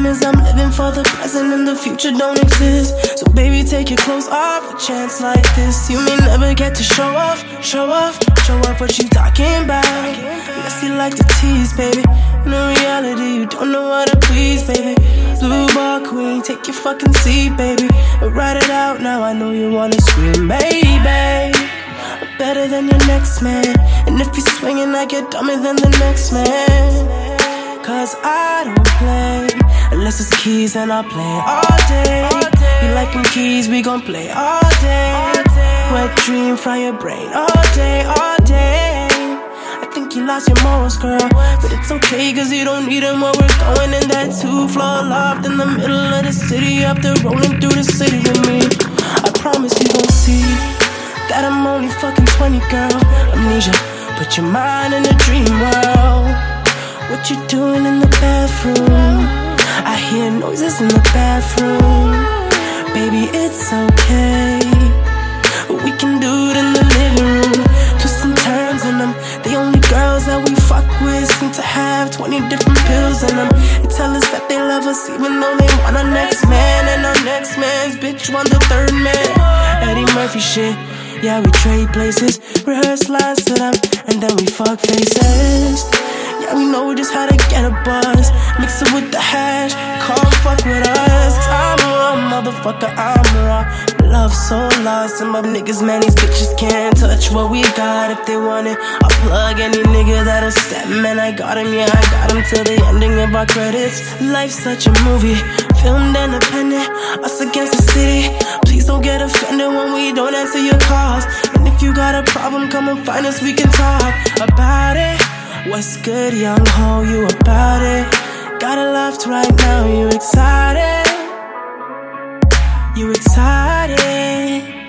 is I'm living for the present and the future don't exist. So baby, take your clothes off, a chance like this. You may never get to show off what you talking about. Unless you like to tease, baby. In reality, you don't know how to please, baby. Blue ball queen, take your fucking seat, baby. Write it out now, I know you wanna scream, baby. I'm better than your next man. And if you're swinging, I get dumber than the next man. Cause I don't play unless it's keys, and I play all day. You like them keys, we gon' play all day. Wet dream, fry your brain all day, all day. I think you lost your morals, girl, but it's okay, cause you don't need them. Where we're going in that 2-floor loft in the middle of the city, after rolling through the city with me. I promise you gon' see that I'm only fucking 20, girl. Amnesia, put your mind in a dream world. What you doing in the bathroom? I hear noises in the bathroom. Baby, it's okay, we can do it in the living room. Twists and turns in them. The only girls that we fuck with seem to have 20 different pills in them. They tell us that they love us even though they want our next man. And our next man's bitch want the third man. Eddie Murphy shit. Yeah, we trade places, rehearse lines to them, and then we fuck faces. Yeah, we know just how to get a buzz. Mix it with the hash, come fuck with us. I'm raw, motherfucker, I'm raw. Love so lost, and my niggas, man, these bitches can't touch what we got. If they want it, I'll plug any nigga that'll step. Man, I got him, yeah, I got him till the ending of our credits. Life's such a movie, filmed independent, us against the city. Please don't get offended when we don't answer your calls. And if you got a problem, come and find us, we can talk about it. What's good, young ho, you about it? Got a left right now, you excited? You excited?